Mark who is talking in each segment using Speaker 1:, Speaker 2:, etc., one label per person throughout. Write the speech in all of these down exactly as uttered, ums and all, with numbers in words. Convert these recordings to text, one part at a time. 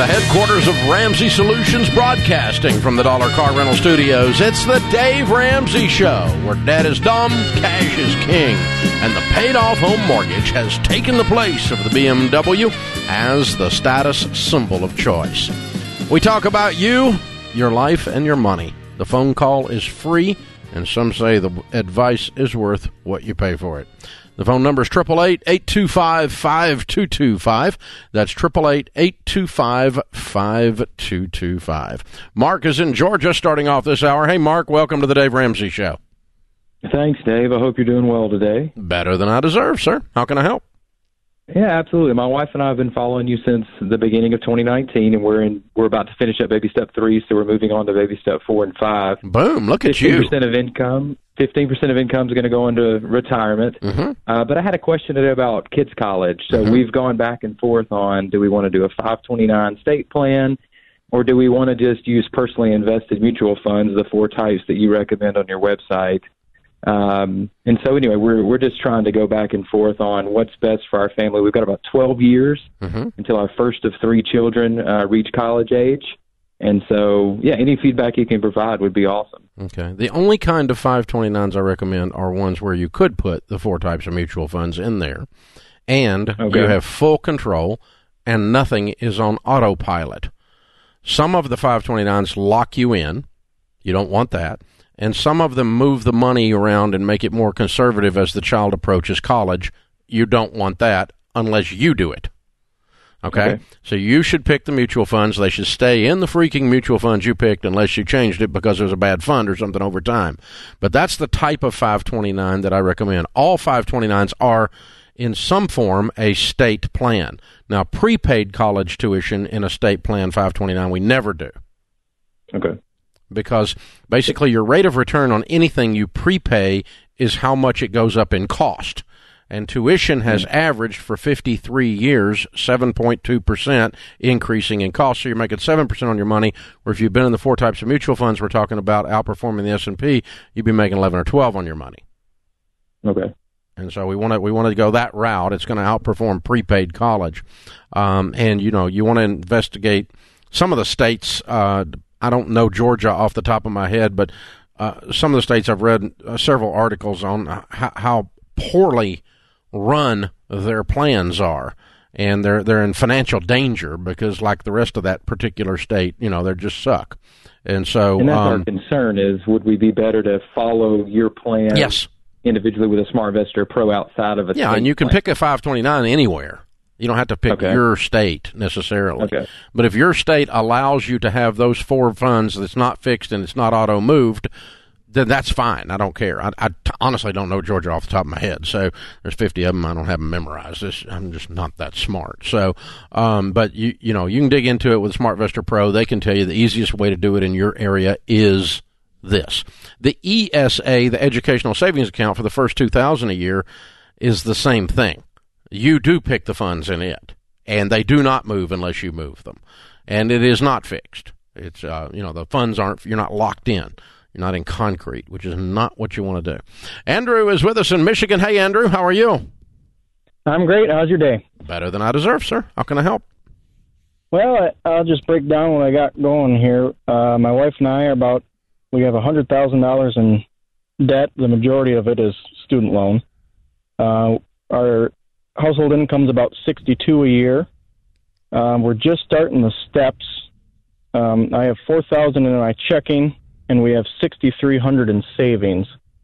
Speaker 1: headquarters of Ramsey Solutions Broadcasting from the Dollar Car Rental Studios. It's the Dave Ramsey Show, where debt is dumb, cash is king, and the paid-off home mortgage has taken the place of the B M W as the status symbol of choice. We talk about you, your life, and your money. The phone call is free, and some say the advice is worth what you pay for it. The phone number is eight eight eight, eight two five, five two two five. That's eight eight eight, eight two five, five two two five. Mark is in Georgia starting off this hour. Hey, Mark, welcome to the Dave Ramsey Show.
Speaker 2: Thanks, Dave. I hope you're doing well today.
Speaker 1: Better than I deserve, sir. How can I help?
Speaker 2: Yeah, absolutely. My wife and I have been following you since the beginning of twenty nineteen, and we're in. We're about to finish up baby step three, so we're moving on to baby step four and five.
Speaker 1: Boom! Look at you.
Speaker 2: fifteen percent of income. Fifteen percent of income is going to go into retirement.
Speaker 1: Mm-hmm.
Speaker 2: Uh, but I had a question today about kids' college. So
Speaker 1: Mm-hmm.
Speaker 2: we've gone back and forth on: do we want to do a five twenty-nine state plan, or do we want to just use personally invested mutual funds, the four types that you recommend on your website? Um, and so anyway, we're we're just trying to go back and forth on what's best for our family. We've got about twelve years
Speaker 1: Mm-hmm.
Speaker 2: until our first of three children uh, reach college age. And so, yeah, any feedback you can provide would be awesome.
Speaker 1: Okay. The only kind of five twenty-nines I recommend are ones where you could put the four types of mutual funds in there, and
Speaker 2: Okay.
Speaker 1: you have full control, and nothing is on autopilot. Some of the five twenty-nines lock you in. You don't want that. And some of them move the money around and make it more conservative as the child approaches college. You don't want that unless you do it. Okay?
Speaker 2: Okay.
Speaker 1: So you should pick the mutual funds. They should stay in the freaking mutual funds you picked unless you changed it because there's a bad fund or something over time. But that's the type of five twenty-nine that I recommend. All five twenty-nines are, in some form, a state plan. Now, prepaid college tuition in a state plan five twenty-nine, we never do.
Speaker 2: Okay.
Speaker 1: Because basically your rate of return on anything you prepay is how much it goes up in cost. And tuition has mm-hmm. averaged for fifty-three years, seven point two percent increasing in cost. So you're making seven percent on your money, where if you've been in the four types of mutual funds we're talking about outperforming the S and P, you'd be making eleven or twelve on your money.
Speaker 2: Okay.
Speaker 1: And so we want to we want to go that route. It's going to outperform prepaid college. Um, and, you know, you want to investigate some of the states. Uh, I don't know Georgia off the top of my head, but uh, some of the states I've read uh, several articles on how, how poorly run their plans are. And they're they're in financial danger because, like the rest of that particular state, you know, they just suck. And so
Speaker 2: and that's
Speaker 1: um,
Speaker 2: our concern is, would we be better to follow your plan
Speaker 1: yes.
Speaker 2: individually with a SmartVestor Pro outside of a
Speaker 1: Yeah,
Speaker 2: state
Speaker 1: and you can
Speaker 2: plan?
Speaker 1: pick a five twenty-nine anywhere. You don't have to pick
Speaker 2: Okay.
Speaker 1: your state necessarily.
Speaker 2: Okay.
Speaker 1: But if your state allows you to have those four funds that's not fixed and it's not auto-moved, then that's fine. I don't care. I, I t- honestly don't know Georgia off the top of my head. So there's fifty of them. I don't have them memorized. This, I'm just not that smart. So, um, but you you know, you can dig into it with SmartVestor Pro. They can tell you the easiest way to do it in your area is this. The E S A, the Educational Savings Account, for the first two thousand dollars a year is the same thing. You do pick the funds in it, and they do not move unless you move them. And it is not fixed. It's, uh, you know, the funds aren't, you're not locked in. You're not in concrete, which is not what you want to do. Andrew is with us in Michigan. Hey, Andrew, how are you?
Speaker 3: I'm great. How's your day?
Speaker 1: Better than I deserve, sir. How can I help?
Speaker 3: Well, I- I'll just break down what I got going here. Uh, my wife and I are about, we have one hundred thousand dollars in debt. The majority of it is student loan. Uh, our household income is about sixty-two a year. Um, we're just starting the steps. Um, I have four thousand in my checking, and we have sixty-three hundred in savings.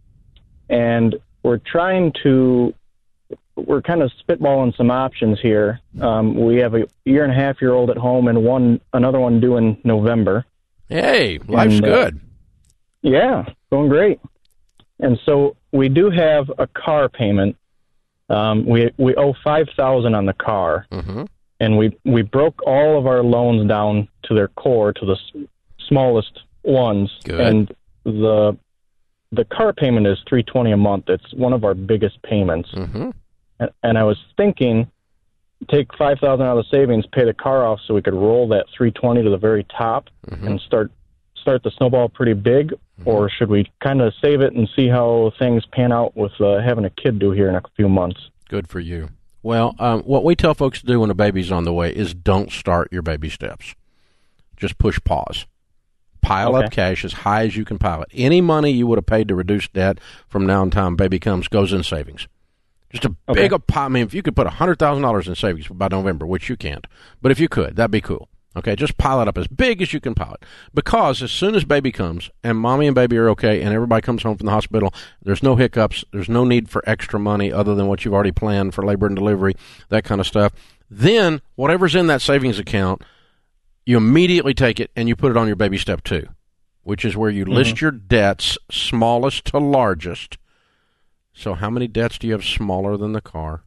Speaker 3: And we're trying to, we're kind of spitballing some options here. Um, we have a year and a half year old at home, and one another one due in November.
Speaker 1: Hey, life's
Speaker 3: And, uh,
Speaker 1: good.
Speaker 3: Yeah, going great. And so we do have a car payment. Um, we we owe five thousand on the car,
Speaker 1: Mm-hmm.
Speaker 3: and we we broke all of our loans down to their core, to the s- smallest ones.
Speaker 1: Good.
Speaker 3: And the the car payment is three twenty a month. It's one of our biggest payments.
Speaker 1: Mm-hmm.
Speaker 3: And, and I was thinking, take five thousand out of the savings, pay the car off, so we could roll that three twenty to the very top
Speaker 1: Mm-hmm.
Speaker 3: and start start the snowball pretty big. Or should we kind of save it and see how things pan out with uh, having a kid due here in a few months?
Speaker 1: Good for you. Well, um, what we tell folks to do when a baby's on the way is don't start your baby steps. Just push pause. Pile
Speaker 3: Okay.
Speaker 1: up cash as high as you can pile it. Any money you would have paid to reduce debt from now until baby comes goes in savings. Just a
Speaker 3: Okay.
Speaker 1: big, a pile. I mean, if you could put one hundred thousand dollars in savings by November, which you can't, but if you could, that'd be cool. Okay, just pile it up as big as you can pile it. Because as soon as baby comes and mommy and baby are okay and everybody comes home from the hospital, there's no hiccups, there's no need for extra money other than what you've already planned for labor and delivery, that kind of stuff. Then whatever's in that savings account, you immediately take it and you put it on your baby step two, which is where you mm-hmm. list your debts smallest to largest. So how many debts do you have smaller than the car?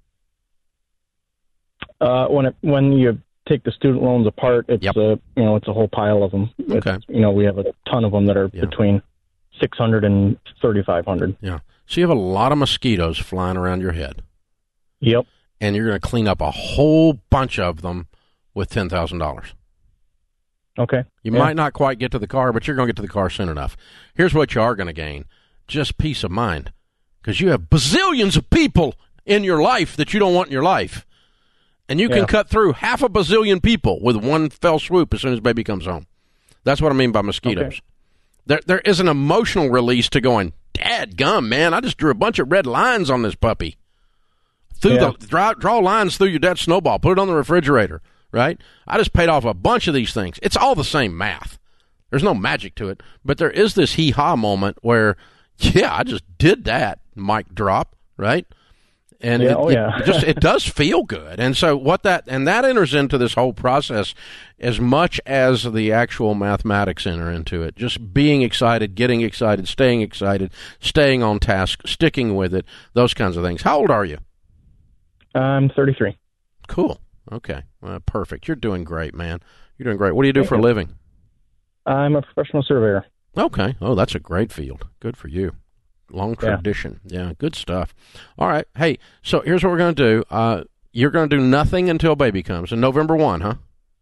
Speaker 3: Uh, when it, when you take the student loans apart, it's
Speaker 1: yep.
Speaker 3: a you know it's a whole pile of them.
Speaker 1: Okay.
Speaker 3: It's, you know we have a ton of them that are
Speaker 1: yeah.
Speaker 3: between six hundred and thirty-five hundred.
Speaker 1: Yeah. So you have a lot of mosquitoes flying around your head.
Speaker 3: Yep.
Speaker 1: And you're going to clean up a whole bunch of them with ten thousand dollars.
Speaker 3: Okay.
Speaker 1: You
Speaker 3: yeah.
Speaker 1: might not quite get to the car, but you're going to get to the car soon enough. Here's what you are going to gain. Just peace of mind. Because you have bazillions of people in your life that you don't want in your life. And you
Speaker 3: yeah.
Speaker 1: can cut through half a bazillion people with one fell swoop as soon as baby comes home. That's what I mean by mosquitoes.
Speaker 3: Okay.
Speaker 1: There, there is an emotional release to going, dadgum, man, I just drew a bunch of red lines on this puppy. Through
Speaker 3: yeah.
Speaker 1: the draw, draw lines through your debt snowball. Put it on the refrigerator, right? I just paid off a bunch of these things. It's all the same math. There's no magic to it. But there is this hee-haw moment where, yeah, I just did that, mic drop, right? And
Speaker 3: yeah,
Speaker 1: it,
Speaker 3: oh,
Speaker 1: it
Speaker 3: yeah.
Speaker 1: just it does feel good. And so what that and that enters into this whole process as much as the actual mathematics enter into it. Just being excited, getting excited, staying excited, staying on task, sticking with it, those kinds of things. How old are you?
Speaker 3: I'm thirty-three.
Speaker 1: Cool. Okay. Well, perfect. You're doing great, man. You're doing great. What do you do
Speaker 3: Thank
Speaker 1: for
Speaker 3: you.
Speaker 1: a living?
Speaker 3: I'm a professional surveyor.
Speaker 1: Okay. Oh, that's a great field. Good for you. Long tradition. Yeah. yeah, good stuff. All right. Hey, so here's what we're going to do. Uh, you're going to do nothing until baby comes. And November first, huh?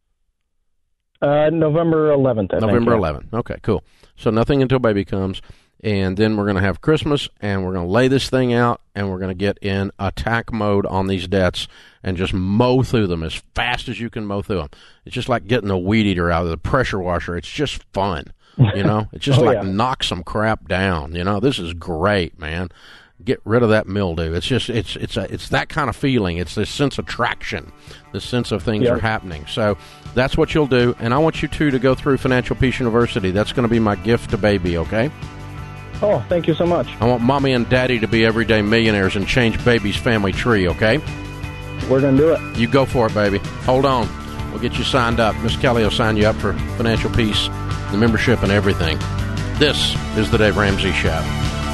Speaker 3: Uh, November eleventh, I
Speaker 1: November
Speaker 3: think.
Speaker 1: eleventh. Okay, cool. So nothing until baby comes. And then we're going to have Christmas, and we're going to lay this thing out, and we're going to get in attack mode on these debts and just mow through them as fast as you can mow through them. It's just like getting a weed eater out of the pressure washer. It's just fun. You know, it's just
Speaker 3: oh,
Speaker 1: like
Speaker 3: yeah.
Speaker 1: knock some crap down. You know, this is great, man. Get rid of that mildew. It's just it's it's a, it's that kind of feeling. It's this sense of traction, this sense of things
Speaker 3: yeah.
Speaker 1: are happening. So that's what you'll do. And I want you two to go through Financial Peace University. That's going to be my gift to baby. Okay.
Speaker 3: Oh, thank you so much.
Speaker 1: I want mommy and daddy to be everyday millionaires and change baby's family tree. Okay.
Speaker 3: We're gonna do it.
Speaker 1: You go for it, baby. Hold on. We'll get you signed up. Miss Kelly will sign you up for Financial Peace, the membership, and everything. This is the Dave Ramsey Show.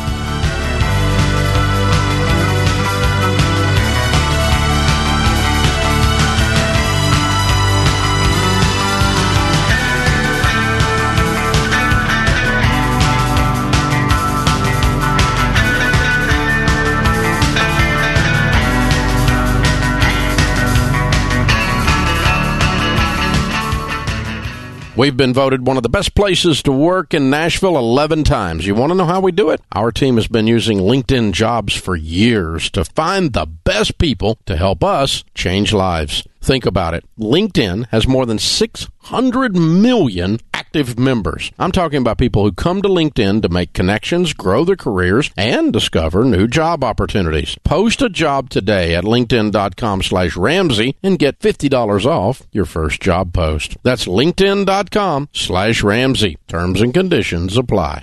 Speaker 1: We've been voted one of the best places to work in Nashville eleven times. You want to know how we do it? Our team has been using LinkedIn Jobs for years to find the best people to help us change lives. Think about it. LinkedIn has more than six hundred million active members. I'm talking about people who come to LinkedIn to make connections, grow their careers, and discover new job opportunities. Post a job today at linkedin.com slash Ramsey and get fifty dollars off your first job post. That's linkedin.com slash Ramsey. Terms and conditions apply.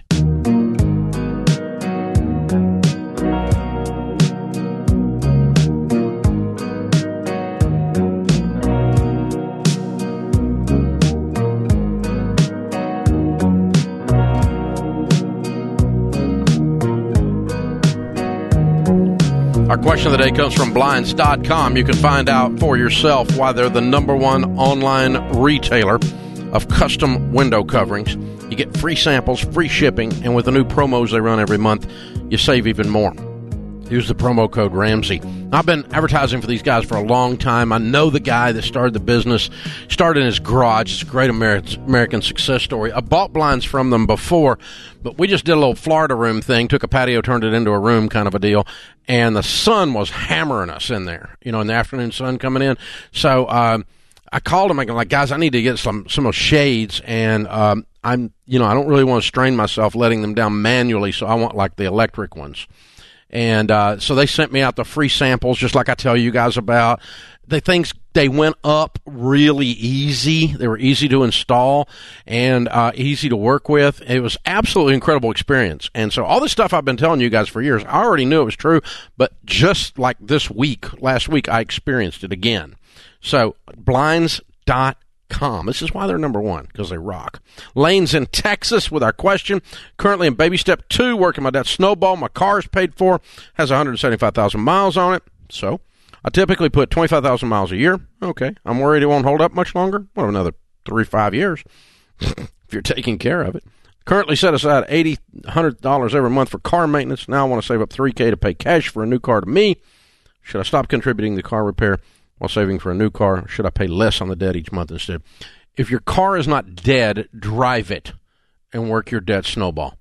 Speaker 1: Our question of the day comes from Blinds dot com. You can find out for yourself why they're the number one online retailer of custom window coverings. You get free samples, free shipping, and with the new promos they run every month, you save even more. Use the promo code Ramsey. I've been advertising for these guys for a long time. I know the guy that started the business, started in his garage. It's a great American, American success story. I bought blinds from them before, but we just did a little Florida room thing, took a patio, turned it into a room kind of a deal, and the sun was hammering us in there, you know, in the afternoon sun coming in. So um, I called him, I'm like, guys, I need to get some, some of those shades, and um, I'm, you know, I don't really want to strain myself letting them down manually, so I want like the electric ones. And uh, so they sent me out the free samples, just like I tell you guys about. The things, they went up really easy. They were easy to install and uh, easy to work with. It was absolutely incredible experience. And so all this stuff I've been telling you guys for years, I already knew it was true, but just like this week, last week, I experienced it again. So blinds dot com. This is why they're number one, because they rock. Lane's in Texas with our question. Currently in baby step two, working my dad's snowball. My car is paid for, has one hundred seventy-five thousand miles on it. So I typically put twenty-five thousand miles a year. Okay. I'm worried it won't hold up much longer. What, another three, five years if you're taking care of it. Currently set aside eighty dollars, one hundred dollars every month for car maintenance. Now I want to save up three thousand dollars to pay cash for a new car to me. Should I stop contributing to car repair while saving for a new car? Should I pay less on the debt each month instead? If your car is not dead, drive it and work your debt snowball.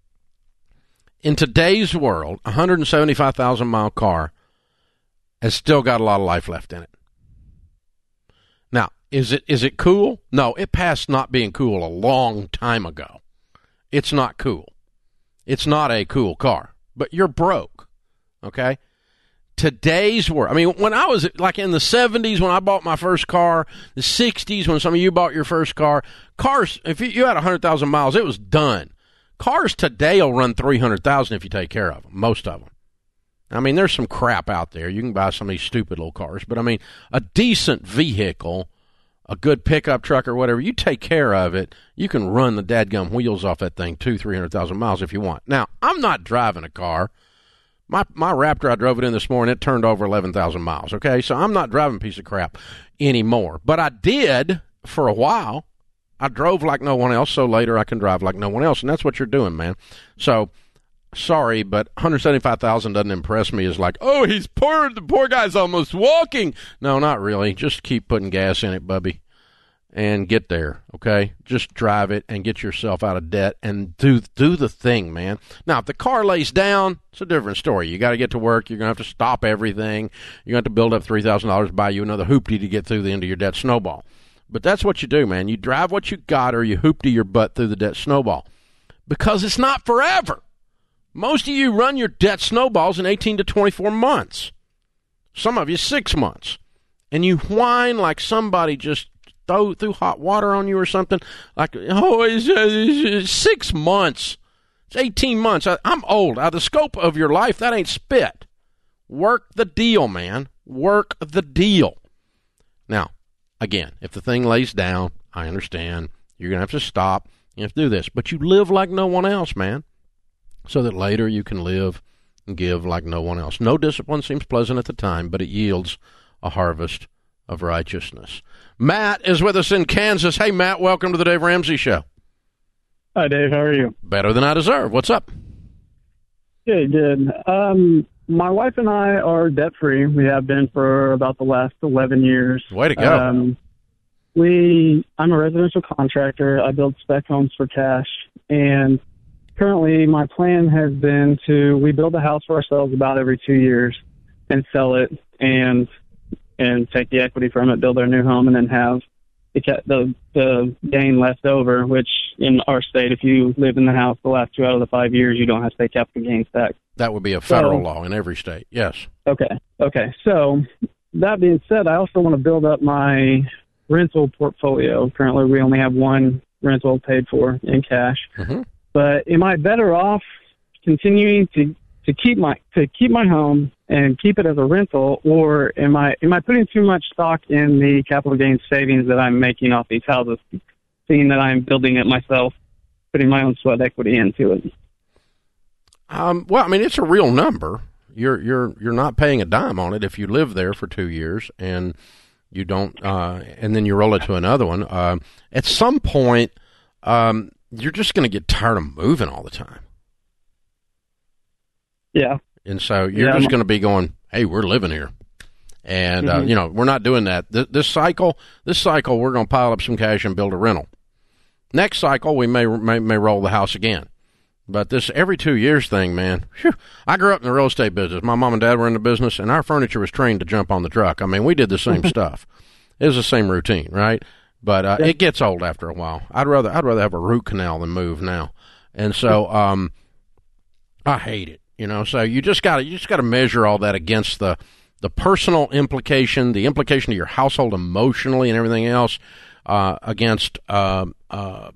Speaker 1: In today's world, a one hundred seventy-five thousand mile car has still got a lot of life left in it. Now, is it is it cool? No, it passed not being cool a long time ago. It's not cool. It's not a cool car, but you're broke, okay? Today's world. I mean, when I was like in the seventies, when I bought my first car, the sixties, when some of you bought your first car, cars, if you had one hundred thousand miles, it was done. Cars today will run three hundred thousand if you take care of them, most of them. I mean, there's some crap out there. You can buy some of these stupid little cars, but I mean, a decent vehicle, a good pickup truck or whatever, you take care of it, you can run the dadgum wheels off that thing two, three hundred thousand miles if you want. Now, I'm not driving a car. My my Raptor, I drove it in this morning, it turned over eleven thousand miles, okay? So I'm not driving a piece of crap anymore. But I did for a while. I drove like no one else, so later I can drive like no one else, and that's what you're doing, man. So, sorry, but one hundred seventy-five thousand doesn't impress me as like, oh, he's poor, the poor guy's almost walking. No, not really. Just keep putting gas in it, bubby, and get there, okay? Just drive it and get yourself out of debt and do do the thing, man. Now, if the car lays down, it's a different story. You got to get to work. You're going to have to stop everything. You're going to have to build up three thousand dollars to buy you another hoopty to get through the end of your debt snowball. But that's what you do, man. You drive what you got or you hoopty your butt through the debt snowball because it's not forever. Most of you run your debt snowballs in eighteen to twenty-four months. Some of you six months. And you whine like somebody just throw through hot water on you or something, like, oh, it's, uh, it's six months. It's eighteen months. I, I'm old. Out of the scope of your life, that ain't spit. Work the deal, man. Work the deal. Now, again, if the thing lays down, I understand. You're going to have to stop. You have to do this. But you live like no one else, man, so that later you can live and give like no one else. No discipline seems pleasant at the time, but it yields a harvest of righteousness. Matt is with us in Kansas. Hey, Matt, welcome to the Dave Ramsey Show.
Speaker 4: Hi, Dave. How are you?
Speaker 1: Better than I deserve. What's up?
Speaker 4: Good, good. Um, my wife and I are debt-free. We have been for about the last eleven years.
Speaker 1: Way to go.
Speaker 4: Um, we, I'm a residential contractor. I build spec homes for cash. And currently my plan has been to, we build a house for ourselves about every two years and sell it and and take the equity from it, build our new home, and then have the, the the gain left over, which in our state, if you live in the house the last two out of the five years, you don't have to pay capital gains tax.
Speaker 1: That would be a federal
Speaker 4: so,
Speaker 1: law in every state, yes.
Speaker 4: Okay, okay. So that being said, I also want to build up my rental portfolio. Currently, we only have one rental paid for in cash. Mm-hmm. But am I better off continuing to to keep my to keep my home and keep it as a rental, or am I am I putting too much stock in the capital gains savings that I'm making off these houses, seeing that I'm building it myself, putting my own sweat equity into it?
Speaker 1: Um, well, I mean, it's a real number. You're you're you're not paying a dime on it if you live there for two years and you don't, uh, and then you roll it to another one. Uh, at some point, um, you're just going to get tired of moving all the time.
Speaker 4: Yeah.
Speaker 1: And so you're
Speaker 4: Yeah,
Speaker 1: just
Speaker 4: I'm-
Speaker 1: going to be going, hey, we're living here. And,
Speaker 4: Mm-hmm.
Speaker 1: uh, you know, we're not doing that. Th- this cycle, this cycle, we're going to pile up some cash and build a rental. Next cycle, we may, may, may roll the house again. But this every two years thing, man, whew, I grew up in the real estate business. My mom and dad were in the business, and our furniture was trained to jump on the truck. I mean, we did the same stuff. It was the same routine, right? But uh, it gets old after a while. I'd rather I'd rather have a root canal than move now. And so um, I hate it, you know. So you just got you just got to measure all that against the the personal implication, the implication to your household emotionally and everything else, uh, against uh, uh,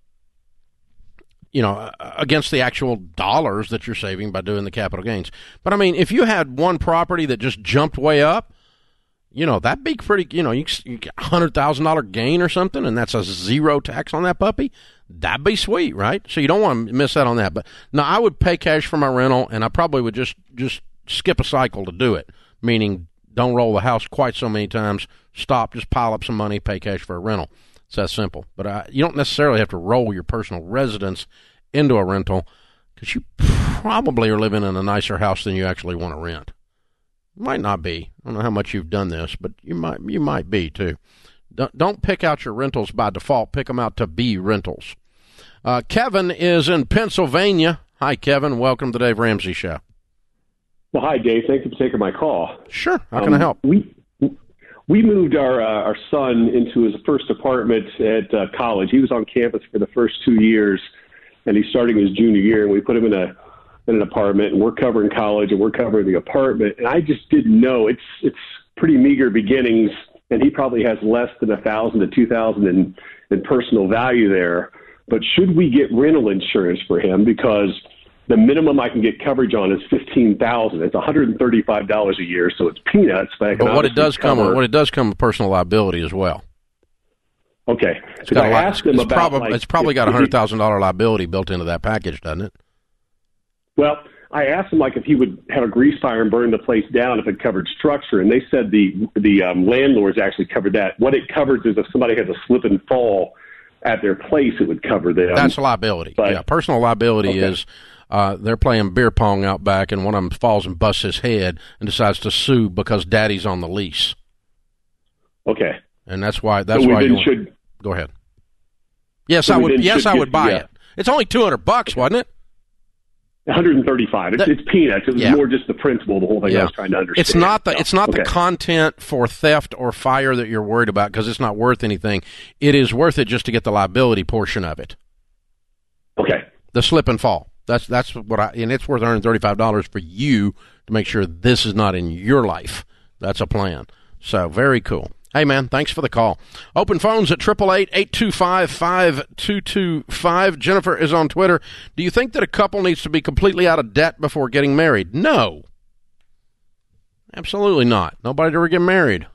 Speaker 1: you know, against the actual dollars that you're saving by doing the capital gains. But I mean, if you had one property that just jumped way up, you know, that'd be pretty, you know, you, you get a one hundred thousand dollars gain or something, and that's a zero tax on that puppy. That'd be sweet, right? So you don't want to miss out on that. But no, I would pay cash for my rental, and I probably would just, just skip a cycle to do it, meaning don't roll the house quite so many times. Stop, just pile up some money, pay cash for a rental. It's that simple. But uh, you don't necessarily have to roll your personal residence into a rental because you probably are living in a nicer house than you actually want to rent. Might not be. I don't know how much you've done this, but you might you might be too. Don't, don't pick out your rentals by default. Pick them out to be rentals. Uh, Kevin is in Pennsylvania. Hi, Kevin. Welcome to the Dave Ramsey Show.
Speaker 5: Well, hi, Dave. Thank you for taking my call.
Speaker 1: Sure. How can
Speaker 5: um,
Speaker 1: I help?
Speaker 5: We we moved our uh, our son into his first apartment at uh, college. He was on campus for the first two years, and he's starting his junior year. And we put him in a in an apartment, and we're covering college, and we're covering the apartment. And I just didn't know it's it's pretty meager beginnings, and he probably has less than a thousand to two thousand in in personal value there. But should we get rental insurance for him? Because the minimum I can get coverage on is fifteen thousand. It's one hundred and thirty-five dollars a year, so it's peanuts. But, I can
Speaker 1: But what it does come
Speaker 5: cover.
Speaker 1: with, what it does come with personal liability as well.
Speaker 5: Okay,
Speaker 1: It's, got
Speaker 5: I
Speaker 1: a lot,
Speaker 5: asked
Speaker 1: it's,
Speaker 5: him
Speaker 1: it's,
Speaker 5: about
Speaker 1: probably,
Speaker 5: like,
Speaker 1: it's probably
Speaker 5: if-
Speaker 1: got a
Speaker 5: if he-
Speaker 1: hundred thousand dollar liability built into that package, doesn't it?
Speaker 5: Well, I asked him like if he would have a grease fire and burn the place down if it covered structure, and they said the the um, landlords actually covered that. What it covers is if somebody has a slip and fall at their place, it would cover them.
Speaker 1: That's liability.
Speaker 5: But-
Speaker 1: yeah, personal liability
Speaker 5: Okay.
Speaker 1: is uh, they're playing beer pong out back, and one of them falls and busts his head and decides to sue because daddy's on the lease,
Speaker 5: Okay,
Speaker 1: and that's why. That's
Speaker 5: so we
Speaker 1: why
Speaker 5: then
Speaker 1: you
Speaker 5: should.
Speaker 1: go ahead. Yes,
Speaker 5: So
Speaker 1: I
Speaker 5: we
Speaker 1: would.
Speaker 5: then
Speaker 1: Yes,
Speaker 5: should
Speaker 1: I
Speaker 5: get
Speaker 1: would buy
Speaker 5: the, uh,
Speaker 1: it. It's only two hundred bucks, wasn't it?
Speaker 5: one hundred thirty-five. It's,
Speaker 1: That-
Speaker 5: it's peanuts. It was
Speaker 1: Yeah.
Speaker 5: more just the principle, the whole thing I was trying to understand.
Speaker 1: It's not the
Speaker 5: So,
Speaker 1: it's not the
Speaker 5: okay.
Speaker 1: content for theft or fire that you're worried about because it's not worth anything. It is worth it just to get the liability portion of it.
Speaker 5: Okay.
Speaker 1: The slip and fall. That's that's what I and it's worth one hundred thirty-five dollars for you to make sure this is not in your life. That's a plan. So very cool. Hey man, thanks for the call. Open phones at eight eight eight, eight two five, five two two five. Jennifer is on Twitter. Do you think that a couple needs to be completely out of debt before getting married? No. Absolutely not. Nobody ever get married.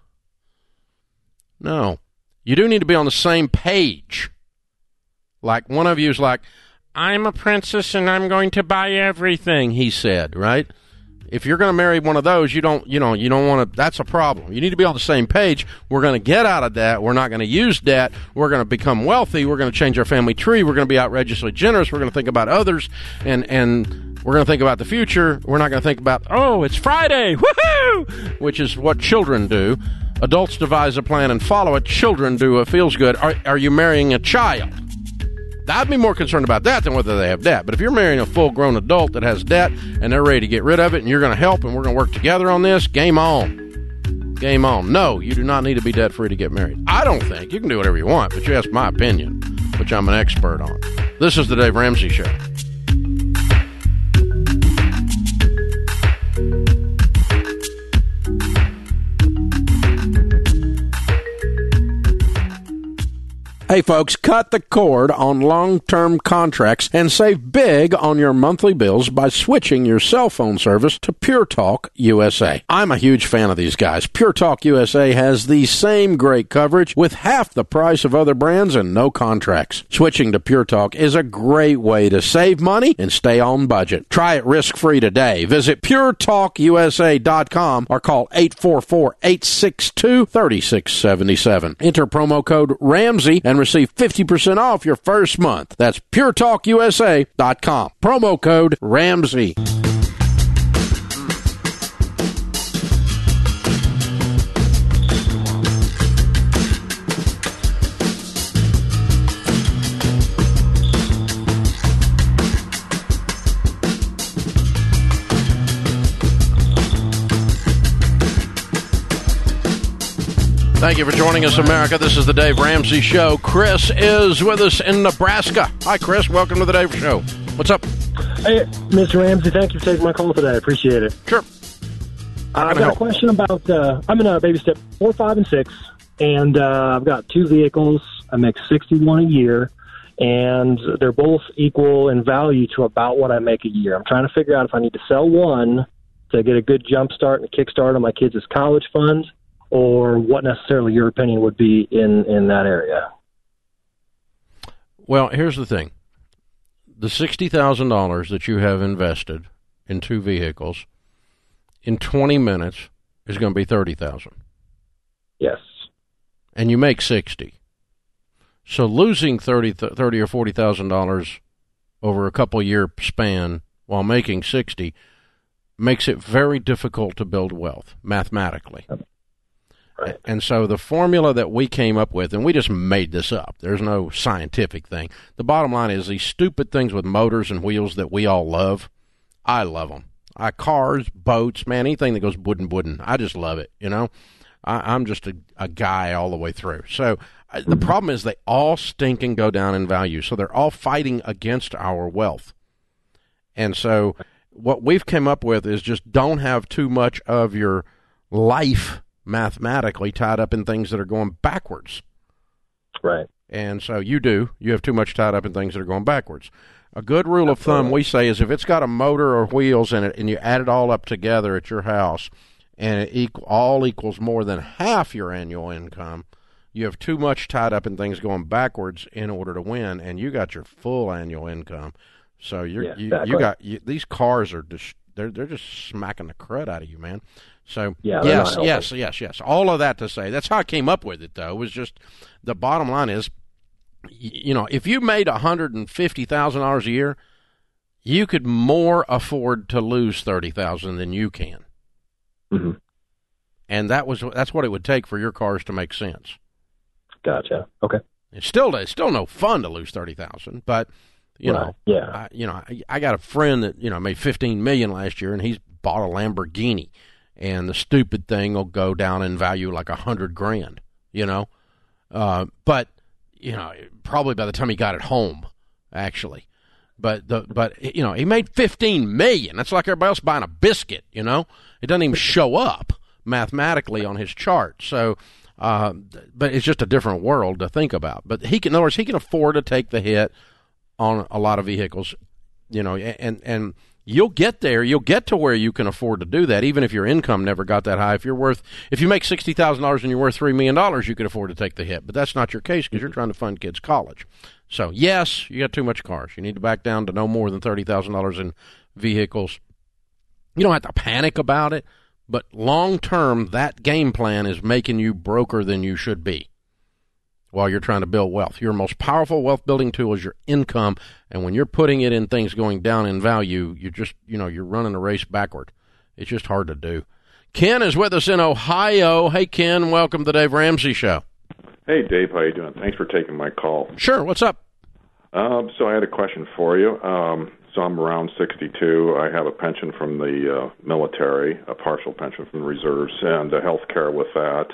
Speaker 1: No. You do need to be on the same page. Like one of you is like, I'm a princess and I'm going to buy everything, he said, right? If you're going to marry one of those, you don't, you know, you don't want to, that's a problem. You need to be on the same page. We're going to get out of debt. We're not going to use debt. We're going to become wealthy. We're going to change our family tree. We're going to be outrageously generous. We're going to think about others and, and we're going to think about the future. We're not going to think about, oh, it's Friday, woohoo, which is what children do. Adults devise a plan and follow it. Children do what feels good. Are, are you marrying a child? I'd be more concerned about that than whether they have debt. But if you're marrying a full-grown adult that has debt and they're ready to get rid of it and you're going to help and we're going to work together on this, game on. Game on. No, you do not need to be debt-free to get married. I don't think. You can do whatever you want, but you ask my opinion, which I'm an expert on. This is the Dave Ramsey Show. Hey folks, cut the cord on long-term contracts and save big on your monthly bills by switching your cell phone service to Pure Talk U S A. I'm a huge fan of these guys. Pure Talk U S A has the same great coverage with half the price of other brands and no contracts. Switching to Pure Talk is a great way to save money and stay on budget. Try it risk-free today. Visit pure talk u s a dot com or call eight four four, eight six two, three six seven seven. Enter promo code Ramsey and receive fifty percent off your first month. That's pure talk u s a dot com. Promo code Ramsey. Thank you for joining us, America. This is the Dave Ramsey Show. Chris is with us in Nebraska. Hi, Chris. Welcome to the Dave Show. What's up?
Speaker 6: Hey, Mister Ramsey, thank you for taking my call today. I appreciate it.
Speaker 1: Sure.
Speaker 6: Uh, I've got help? a question about, uh, I'm in a baby step four, five, and six, and uh, I've got two vehicles. I make sixty-one a year, and they're both equal in value to about what I make a year. I'm trying to figure out if I need to sell one to get a good jump start and a kick start on my kids' college funds, or what necessarily your opinion would be in, in that area.
Speaker 1: Well, here's the thing. The sixty thousand dollars that you have invested in two vehicles in twenty minutes is going to be thirty thousand dollars.
Speaker 6: Yes.
Speaker 1: And you make sixty. So losing thirty, thirty or forty thousand dollars over a couple year span while making sixty makes it very difficult to build wealth mathematically.
Speaker 6: Right.
Speaker 1: And so the formula that we came up with, and we just made this up. There's no scientific thing. The bottom line is these stupid things with motors and wheels that we all love. I love them. I cars, boats, man, anything that goes wooden, wooden. I just love it. You know, I, I'm just a, a guy all the way through. So I, the problem is they all stink and go down in value. So they're all fighting against our wealth. And so what we've come up with is just don't have too much of your life mathematically tied up in things that are going backwards.
Speaker 6: Right.
Speaker 1: And so you do. You have too much tied up in things that are going backwards. A good rule of thumb we say is if it's got a motor or wheels in it and you add it all up together at your house and it equal, all equals more than half your annual income, you have too much tied up in things going backwards in order to win, and you got your full annual income. So you're,
Speaker 6: yeah,
Speaker 1: you
Speaker 6: exactly.
Speaker 1: you got you, these cars are just, they're they're just smacking the crud out of you, man. So
Speaker 6: yeah,
Speaker 1: yes, yes, yes, yes. All of that to say, that's how I came up with it. Though was just the bottom line is, you know, if you made one hundred and fifty thousand dollars a year, you could more afford to lose thirty thousand than you can.
Speaker 6: Mm-hmm.
Speaker 1: And that was that's what it would take for your cars to make sense.
Speaker 6: Gotcha. Okay.
Speaker 1: It's still it's still no fun to lose thirty thousand, but you
Speaker 6: right.
Speaker 1: know,
Speaker 6: yeah,
Speaker 1: I, you know, I, I got a friend that you know made fifteen million last year, and he's bought a Lamborghini, and the stupid thing will go down in value like a hundred grand, you know, uh, but you know, probably by the time he got it home, actually, but the but you know, he made fifteen million. That's like everybody else buying a biscuit, you know. It doesn't even show up mathematically on his chart, so. Uh, but it's just a different world to think about. But he can, in other words, he can afford to take the hit on a lot of vehicles, you know, and, and you'll get there. You'll get to where you can afford to do that, even if your income never got that high. If you're worth, if you make sixty thousand dollars and you're worth three million dollars, you can afford to take the hit. But that's not your case because you're trying to fund kids' college. So, yes, you got too much cars. You need to back down to no more than thirty thousand dollars in vehicles. You don't have to panic about it. But long-term, that game plan is making you broker than you should be while you're trying to build wealth. Your most powerful wealth-building tool is your income, and when you're putting it in things going down in value, you're just, you know, you're running a race backward. It's just hard to do. Ken is with us in Ohio. Hey, Ken, welcome to the Dave Ramsey Show.
Speaker 7: Hey, Dave, how you doing? Thanks for taking my call.
Speaker 1: Sure, what's up?
Speaker 7: Um, so I had a question for you. Um, so I'm around sixty-two. I have a pension from the uh, military, a partial pension from the reserves, and uh, health care with that.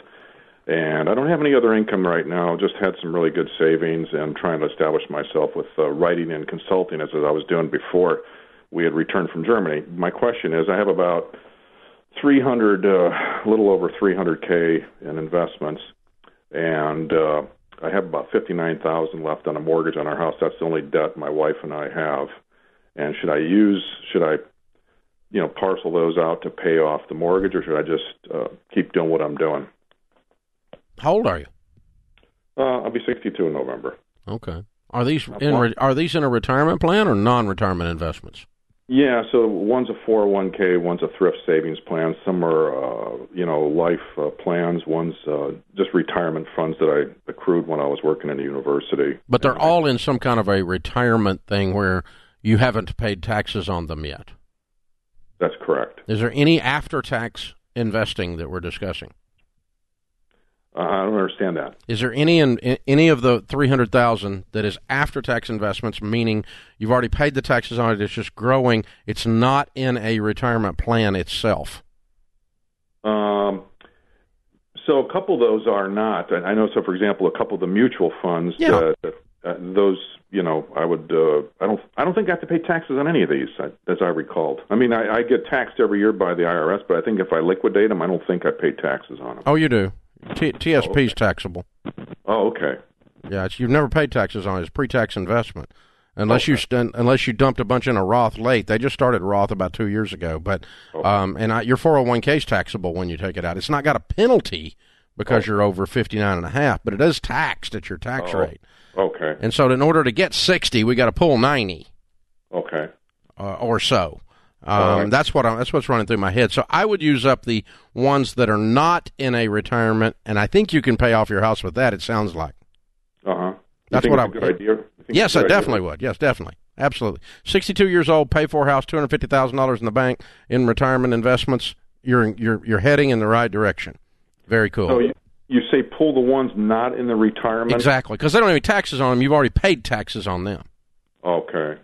Speaker 7: And I don't have any other income right now. Just had some really good savings and trying to establish myself with uh, writing and consulting as, as I was doing before we had returned from Germany. My question is, I have about three hundred, uh, a little over three hundred K in investments, and uh, I have about fifty-nine thousand left on a mortgage on our house. That's the only debt my wife and I have. And should I use, should I, you know, parcel those out to pay off the mortgage, or should I just uh, keep doing what I'm doing?
Speaker 1: How old are you?
Speaker 7: Uh, I'll be sixty-two in November.
Speaker 1: Okay. Are these in re- are these in a retirement plan or non-retirement investments?
Speaker 7: Yeah, so one's a four oh one K, one's a thrift savings plan. Some are, uh, you know, life uh, plans. One's uh, just retirement funds that I accrued when I was working in a university.
Speaker 1: But they're all in some kind of a retirement thing where you haven't paid taxes on them yet.
Speaker 7: That's correct.
Speaker 1: Is there any after-tax investing that we're discussing?
Speaker 7: Uh, I don't understand that.
Speaker 1: Is there any in, in any of the three hundred thousand that is after-tax investments, meaning you've already paid the taxes on it, it's just growing, it's not in a retirement plan itself?
Speaker 7: Um. so a couple of those are not. I I know. So, for example, a couple of the mutual funds.
Speaker 1: Yeah.
Speaker 7: Uh, uh, those, you know, I would. Uh, I don't. I don't think I have to pay taxes on any of these, as I recalled. I mean, I, I get taxed every year by the I R S, but I think if I liquidate them, I don't think I pay taxes on them.
Speaker 1: Oh, you do. T- TSP is
Speaker 7: oh, okay.
Speaker 1: taxable.
Speaker 7: Oh, okay.
Speaker 1: Yeah, it's, you've never paid taxes on it. It's pre-tax investment. Unless
Speaker 7: okay.
Speaker 1: you st- unless you dumped a bunch in a Roth late. They just started Roth about two years ago. But
Speaker 7: okay.
Speaker 1: um, and I, your four oh one k is taxable when you take it out. It's not got a penalty because oh. you're over fifty-nine and a half, but it is taxed at your tax
Speaker 7: oh.
Speaker 1: rate.
Speaker 7: Okay.
Speaker 1: And so in order to get sixty, we got to pull ninety.
Speaker 7: Okay.
Speaker 1: Uh, or so. Um,
Speaker 7: right.
Speaker 1: That's what I'm, that's what's running through my head. So I would use up the ones that are not in a retirement, and I think you can pay off your house with that. It sounds like.
Speaker 7: Uh huh.
Speaker 1: That's what I.
Speaker 7: A good idea?
Speaker 1: Yes, I definitely idea? would. Yes, definitely, absolutely. Sixty-two years old, pay for a house, two hundred fifty thousand dollars in the bank in retirement investments. You're you're you're heading in the right direction. Very cool.
Speaker 7: So you, you say pull the ones not in the retirement?
Speaker 1: Exactly, because they don't have any taxes on them. You've already paid taxes on them.
Speaker 7: Okay.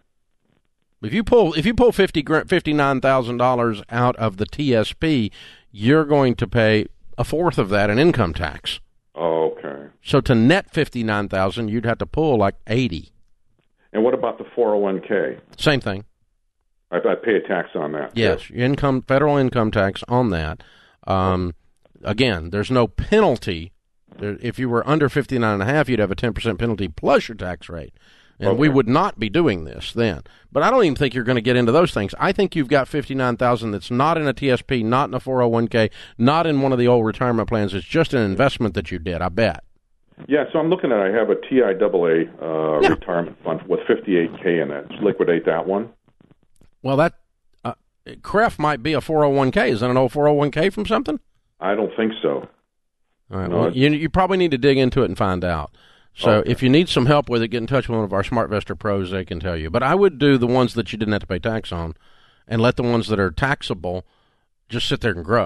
Speaker 1: If you pull if you pull fifty fifty-nine thousand dollars out of the T S P, you're going to pay a fourth of that in income tax.
Speaker 7: Oh, okay.
Speaker 1: So to net fifty-nine thousand dollars, you'd have to pull like eighty.
Speaker 7: And what about the four oh one k?
Speaker 1: Same thing.
Speaker 7: I, I pay a tax on that.
Speaker 1: Yes,
Speaker 7: too.
Speaker 1: income federal income tax on that. Um, again, there's no penalty. There, if you were under fifty-nine and a half, you'd have a ten percent penalty plus your tax rate. And
Speaker 7: okay.
Speaker 1: we would not be doing this then. But I don't even think you're going to get into those things. I think you've got fifty-nine thousand dollars that's not in a T S P, not in a four oh one k, not in one of the old retirement plans. It's just an investment that you did, I bet.
Speaker 7: Yeah, so I'm looking at, I have a T I A A uh,
Speaker 1: yeah.
Speaker 7: retirement fund with fifty-eight k in it. Just liquidate that one?
Speaker 1: Well, that, uh, C R E F might be a four oh one k. Is that an old four oh one k from something?
Speaker 7: I don't think so.
Speaker 1: All right,
Speaker 7: no,
Speaker 1: well, you, you probably need to dig into it and find out. So
Speaker 7: okay.
Speaker 1: if you need some help with it, get in touch with one of our SmartVestor pros. They can tell you. But I would do the ones that you didn't have to pay tax on and let the ones that are taxable just sit there and grow.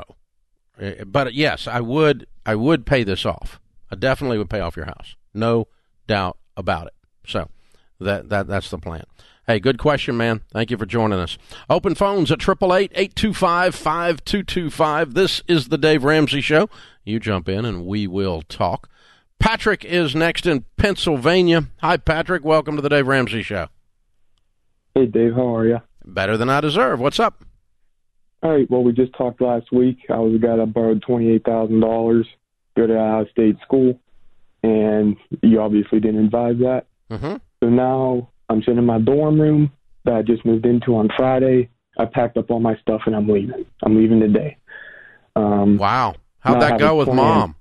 Speaker 1: But, yes, I would I would pay this off. I definitely would pay off your house. No doubt about it. So that that that's the plan. Hey, good question, man. Thank you for joining us. Open phones at eight eight eight, eight two five, five two two five. This is the Dave Ramsey Show. You jump in and we will talk. Patrick is next in Pennsylvania. Hi, Patrick. Welcome to the Dave Ramsey Show.
Speaker 8: Hey, Dave. How are you?
Speaker 1: Better than I deserve. What's up?
Speaker 8: All right. Well, we just talked last week. I was a guy that borrowed twenty-eight thousand dollars, go to out-of-state school, and you obviously didn't advise that.
Speaker 1: Mm-hmm.
Speaker 8: So now I'm sitting in my dorm room that I just moved into on Friday. I packed up all my stuff, and I'm leaving. I'm leaving today. Um,
Speaker 1: wow. How'd that go with Mom?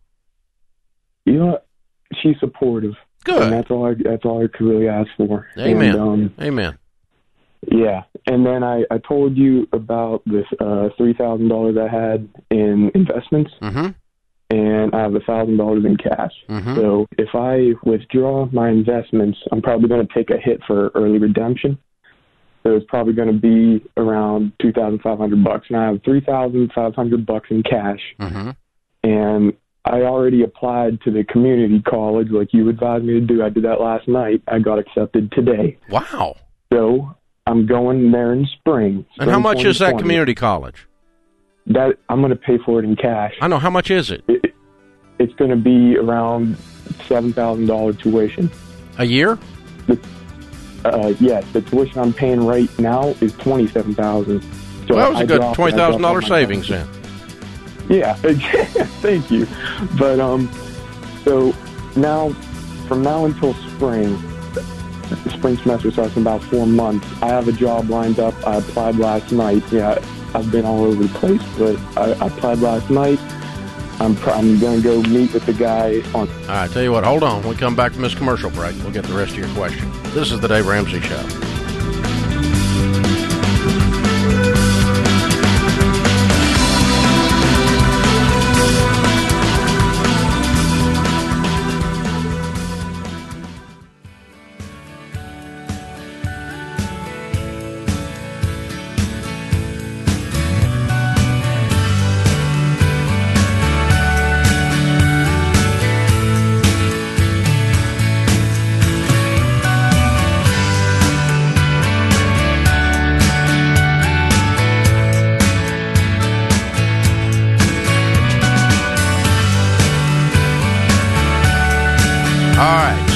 Speaker 8: You know what? She's supportive.
Speaker 1: Good.
Speaker 8: And that's all I, that's all I could really ask for.
Speaker 1: Amen.
Speaker 8: And, um,
Speaker 1: Amen.
Speaker 8: Yeah. And then I, I told you about this uh, three thousand dollars I had in investments,
Speaker 1: mm-hmm.
Speaker 8: and I have one thousand dollars in cash.
Speaker 1: Mm-hmm.
Speaker 8: So if I withdraw my investments, I'm probably going to take a hit for early redemption. So it's probably going to be around two thousand five hundred bucks, and I have three thousand five hundred bucks in cash.
Speaker 1: Mm-hmm.
Speaker 8: And I already applied to the community college like you advised me to do. I did that last night. I got accepted today.
Speaker 1: Wow.
Speaker 8: So I'm going there in spring. spring
Speaker 1: and how much is that
Speaker 8: twenty twenty.
Speaker 1: community college?
Speaker 8: That I'm going to pay for it in cash.
Speaker 1: I know. How much is it?
Speaker 8: it it's going to be around seven thousand dollars tuition.
Speaker 1: A year?
Speaker 8: The, uh, yes, the tuition I'm paying right now is twenty-seven thousand dollars. So
Speaker 1: well, that was a
Speaker 8: I
Speaker 1: good twenty thousand dollars savings then.
Speaker 8: Yeah, thank you. But um, so now, from now until spring, the spring semester starts in about four months. I have a job lined up. I applied last night. Yeah, I've been all over the place, but I, I applied last night. I'm I'm going to go meet with the guy on.
Speaker 1: All right, tell you what. Hold on. When we come back from this commercial break, we'll get the rest of your question. This is the Dave Ramsey Show.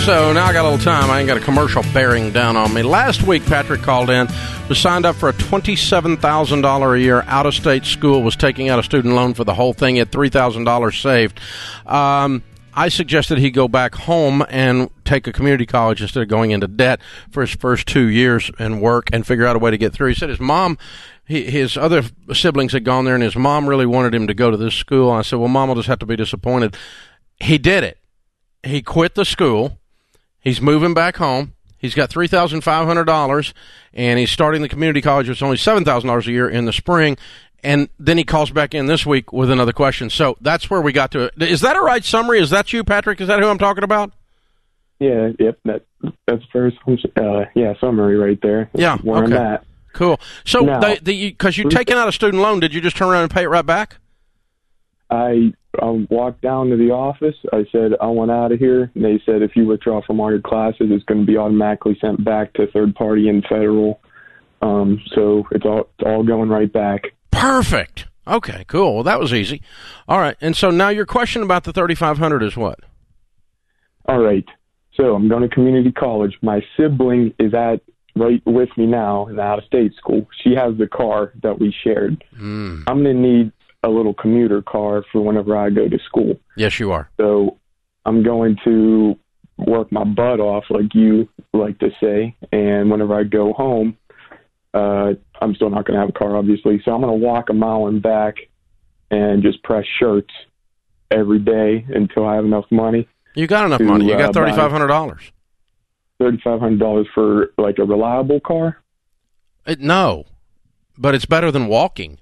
Speaker 1: So now I got a little time. I ain't got a commercial bearing down on me. Last week, Patrick called in, was signed up for a twenty-seven thousand dollars a year out-of-state school, was taking out a student loan for the whole thing. He had three thousand dollars saved. Um, I suggested he go back home and take a community college instead of going into debt for his first two years and work and figure out a way to get through. He said his mom, he, his other siblings had gone there, and his mom really wanted him to go to this school. And I said, well, Mom will just have to be disappointed. He did it. He quit the school. He's moving back home. He's got three thousand five hundred dollars, and he's starting the community college, which is only seven thousand dollars a year in the spring. And then he calls back in this week with another question. So that's where we got to it. Is that a right summary? Is that you, Patrick? Is that who I'm talking about?
Speaker 8: Yeah, yep. That, that's first, uh, yeah, summary right there. That's
Speaker 1: yeah,
Speaker 8: where
Speaker 1: okay.
Speaker 8: I'm at.
Speaker 1: Cool. So,
Speaker 8: now,
Speaker 1: because the, the, you're taking out a student loan, did you just turn around and pay it right back?
Speaker 8: I, I walked down to the office. I said, I want out of here. And they said, if you withdraw from all your classes, it's going to be automatically sent back to third party and federal. Um, so it's all, it's all going right back.
Speaker 1: Perfect. Okay, cool. Well, that was easy. All right. And so now your question about the thirty-five hundred is what?
Speaker 8: All right. So I'm going to community college. My sibling is at right with me now in the out-of-state school. She has the car that we shared.
Speaker 1: Mm.
Speaker 8: I'm going to need a little commuter car for whenever I go to school.
Speaker 1: Yes, you are.
Speaker 8: So I'm going to work my butt off, like you like to say, and whenever I go home, uh, I'm still not going to have a car, obviously. So I'm going to walk a mile and back and just press shirts every day until I have enough money.
Speaker 1: You got enough
Speaker 8: to,
Speaker 1: money. You got
Speaker 8: uh,
Speaker 1: thirty-five hundred dollars.
Speaker 8: thirty-five hundred dollars for, like, a reliable car?
Speaker 1: It, no, but it's better than walking.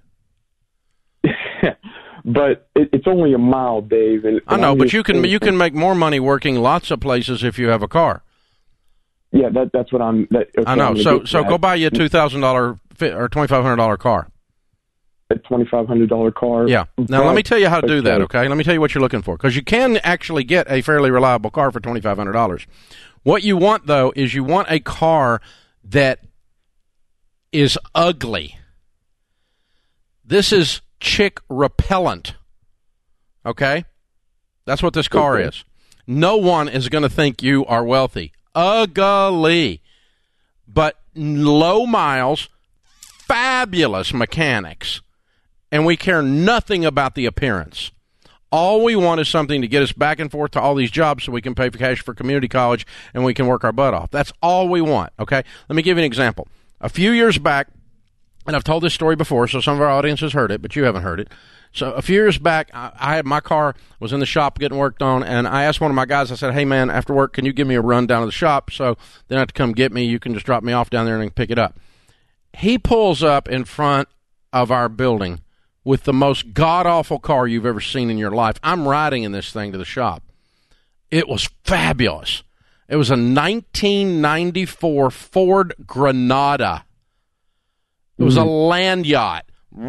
Speaker 8: But it, it's only a mile, Dave. And,
Speaker 1: I know,
Speaker 8: and
Speaker 1: but you can you can make more money working lots of places if you have a car.
Speaker 8: Yeah, that, that's what I'm. That, that's
Speaker 1: I know.
Speaker 8: What I'm
Speaker 1: so so go buy you a two thousand dollar or twenty five hundred dollar car.
Speaker 8: A twenty five hundred dollar car.
Speaker 1: Yeah. Now
Speaker 8: but,
Speaker 1: let me tell you how to do
Speaker 8: okay.
Speaker 1: that. Okay. Let me tell you what you're looking for, because you can actually get a fairly reliable car for twenty five hundred dollars. What you want though is you want a car that is ugly. This is chick repellent. Okay? That's what this car
Speaker 8: okay.
Speaker 1: is. No one is going to think you are wealthy. Ugly. But low miles, fabulous mechanics, and we care nothing about the appearance. All we want is something to get us back and forth to all these jobs so we can pay for cash for community college and we can work our butt off. That's all we want, okay? Let me give you an example. A few years back, and I've told this story before, so some of our audience has heard it, but you haven't heard it. So a few years back, I, I had my car was in the shop getting worked on, and I asked one of my guys, I said, hey, man, after work, can you give me a run down to the shop so they don't have to come get me? You can just drop me off down there and I can pick it up. He pulls up in front of our building with the most god-awful car you've ever seen in your life. I'm riding in this thing to the shop. It was fabulous. It was a nineteen ninety-four Ford Granada. It was mm-hmm. a land yacht.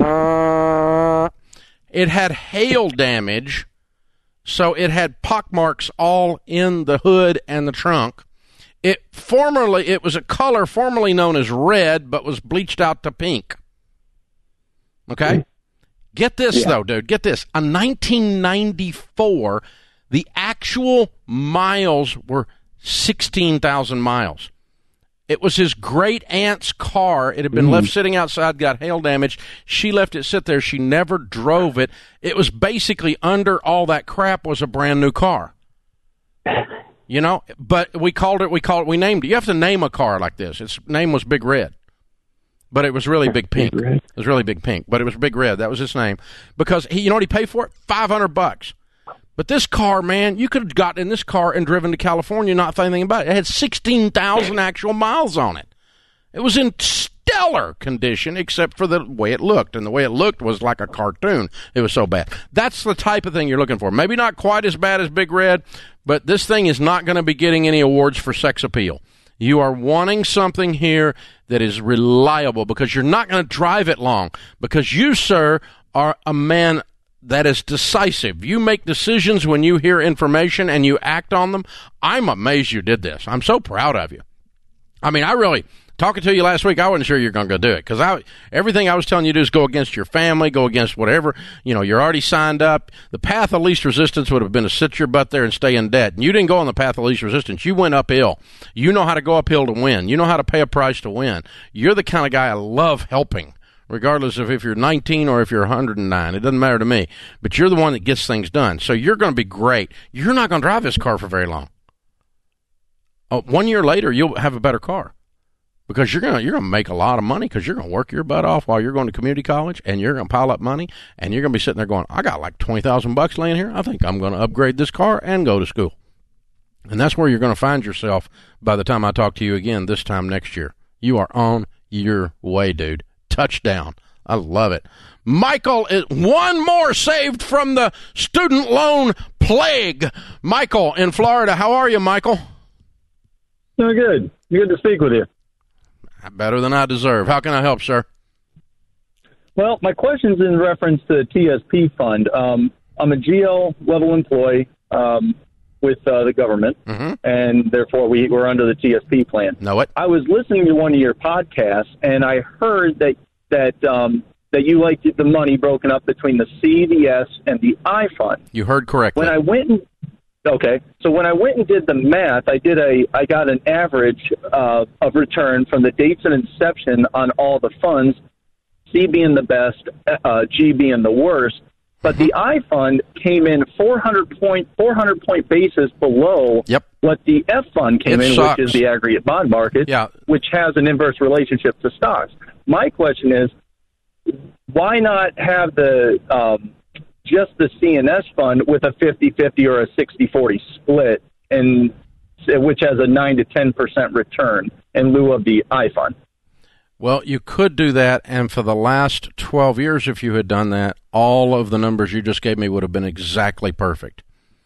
Speaker 1: It had hail damage, so it had pockmarks all in the hood and the trunk. It formerly, it was a color formerly known as red, but was bleached out to pink. Okay? Mm-hmm. Get this, yeah. though, dude. Get this. A nineteen ninety-four, the actual miles were sixteen thousand miles. It was his great-aunt's car. It had been mm. left sitting outside, got hail damage. She left it sit there. She never drove it. It was basically under all that crap was a brand-new car. You know? But we called it, we called it, we named it. You have to name a car like this. Its name was Big Red. But it was really Big Pink. It was really Big Pink. But it was Big Red. That was his name. Because, he, you know what he paid for it? five hundred bucks. But this car, man, you could have gotten in this car and driven to California and not think anything about it. It had sixteen thousand actual miles on it. It was in stellar condition, except for the way it looked. And the way it looked was like a cartoon. It was so bad. That's the type of thing you're looking for. Maybe not quite as bad as Big Red, but this thing is not going to be getting any awards for sex appeal. You are wanting something here that is reliable, because you're not going to drive it long, because you, sir, are a man that is decisive. You make decisions when you hear information and you act on them. I'm amazed you did this. I'm so proud of you. I mean, I really, talking to you last week, I wasn't sure you were going to go do it because I everything I was telling you to do is go against your family, go against whatever. You know, you're already signed up. The path of least resistance would have been to sit your butt there and stay in debt. And you didn't go on the path of least resistance. You went uphill. You know how to go uphill to win. You know how to pay a price to win. You're the kind of guy I love helping, regardless of if you're nineteen or if you're one hundred nine. It doesn't matter to me. But you're the one that gets things done. So you're going to be great. You're not going to drive this car for very long. Oh, one year later, you'll have a better car because you're going to you're going to make a lot of money because you're going to work your butt off while you're going to community college, and you're going to pile up money, and you're going to be sitting there going, I got like twenty thousand bucks laying here. I think I'm going to upgrade this car and go to school. And that's where you're going to find yourself by the time I talk to you again this time next year. You are on your way, dude. Touchdown. I love it. Michael, is one more saved from the student loan plague. Michael in Florida. How are you, Michael?
Speaker 9: Doing good. Good to speak with you.
Speaker 1: Better than I deserve. How can I help, sir?
Speaker 9: Well, my question's in reference to the T S P fund. Um, I'm a G L level employee um, with uh, the government, mm-hmm. and therefore we, we're under the T S P plan.
Speaker 1: Know it.
Speaker 9: I was listening to one of your podcasts, and I heard that that um, that you liked the money broken up between the C, the S, and the I fund.
Speaker 1: You heard correctly.
Speaker 9: When I went and Okay, so when I went and did the math, I did a, I got an average uh, of return from the dates of inception on all the funds, C being the best, uh, G being the worst. But the I fund came in four hundred point, four hundred point basis below
Speaker 1: yep.
Speaker 9: what the F fund came
Speaker 1: it
Speaker 9: in,
Speaker 1: sucks.
Speaker 9: which is the aggregate bond market,
Speaker 1: yeah.
Speaker 9: which has an inverse relationship to stocks. My question is, why not have the um, just the C and S fund with a fifty-fifty or a sixty forty split, and which has a nine to ten percent return in lieu of the I fund?
Speaker 1: Well, you could do that, and for the last twelve years, if you had done that, all of the numbers you just gave me would have been exactly perfect.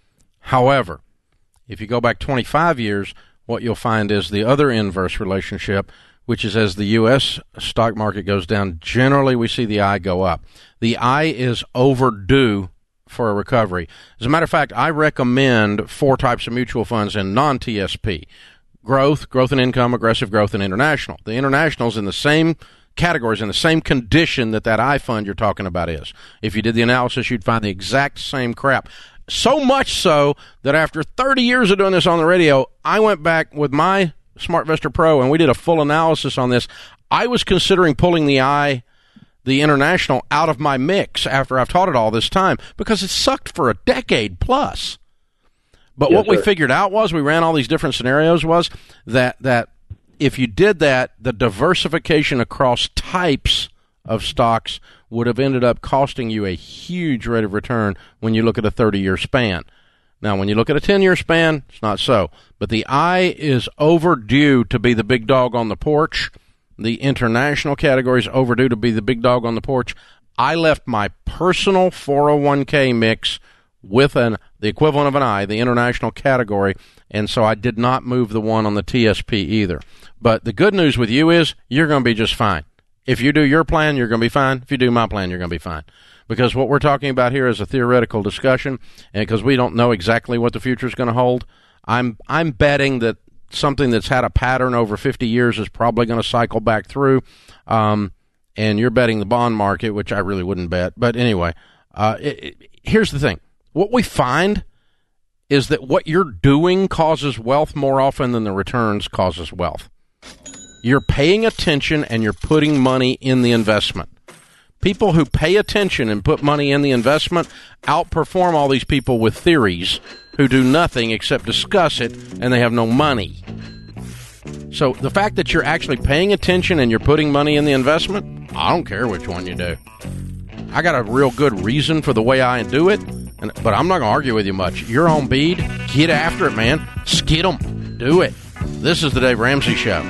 Speaker 1: However, if you go back twenty-five years, what you'll find is the other inverse relationship, which is as the U S stock market goes down, generally we see the I go up. The I is overdue for a recovery. As a matter of fact, I recommend four types of mutual funds in non-T S P. Growth, growth and income, aggressive growth, and international. The international's in the same categories, in the same condition that that I fund you're talking about is. If you did the analysis, you'd find the exact same crap. So much so that after thirty years of doing this on the radio, I went back with my SmartVestor Pro and we did a full analysis on this. I was considering pulling the I, the international, out of my mix after I've taught it all this time because it sucked for a decade plus. But yes, what sir. we figured out was, we ran all these different scenarios, was that, that if you did that, the diversification across types of stocks would have ended up costing you a huge rate of return when you look at a thirty-year span. Now, when you look at a ten-year span, it's not so. But the I is overdue to be the big dog on the porch. The international category is overdue to be the big dog on the porch. I left my personal four oh one k mix with an the equivalent of an I, the international category, and so I did not move the one on the T S P either. But the good news with you is you're going to be just fine. If you do your plan, you're going to be fine. If you do my plan, you're going to be fine. Because what we're talking about here is a theoretical discussion, and because we don't know exactly what the future is going to hold, I'm I'm betting that something that's had a pattern over fifty years is probably going to cycle back through, um, and you're betting the bond market, which I really wouldn't bet. But anyway, uh, it, it, here's the thing. What we find is that what you're doing causes wealth more often than the returns causes wealth. You're paying attention and you're putting money in the investment. People who pay attention and put money in the investment outperform all these people with theories who do nothing except discuss it, and they have no money. So the fact that you're actually paying attention and you're putting money in the investment, I don't care which one you do. I got a real good reason for the way I do it, and, but I'm not going to argue with you much. You're on bead. Get after it, man. Skid 'em. Do it. This is the Dave Ramsey Show.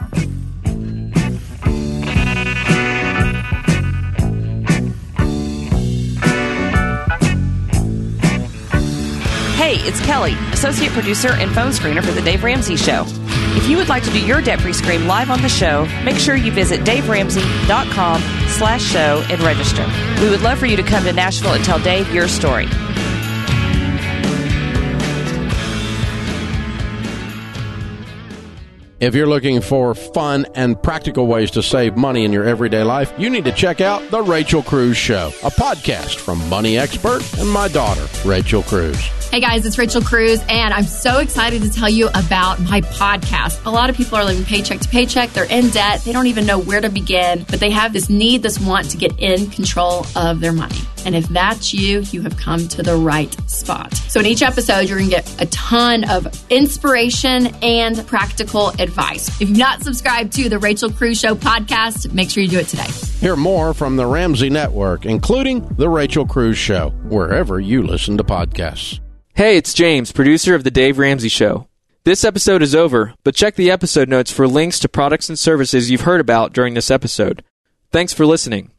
Speaker 10: Hey, it's Kelly, associate producer and phone screener for The Dave Ramsey Show. If you would like to do your debt-free scream live on the show, make sure you visit daveramsey.com slash show and register. We would love for you to come to Nashville and tell Dave your story.
Speaker 1: If you're looking for fun and practical ways to save money in your everyday life, you need to check out The Rachel Cruze Show, a podcast from money expert and my daughter, Rachel Cruze.
Speaker 11: Hey guys, it's Rachel Cruze, and I'm so excited to tell you about my podcast. A lot of people are living paycheck to paycheck. They're in debt. They don't even know where to begin, but they have this need, this want to get in control of their money. And if that's you, you have come to the right spot. So in each episode, you're going to get a ton of inspiration and practical advice. If you've not subscribed to the Rachel Cruze Show podcast, make sure you do it today.
Speaker 1: Hear more from the Ramsey Network, including The Rachel Cruze Show, wherever you listen to podcasts.
Speaker 12: Hey, it's James, producer of The Dave Ramsey Show. This episode is over, but check the episode notes for links to products and services you've heard about during this episode. Thanks for listening.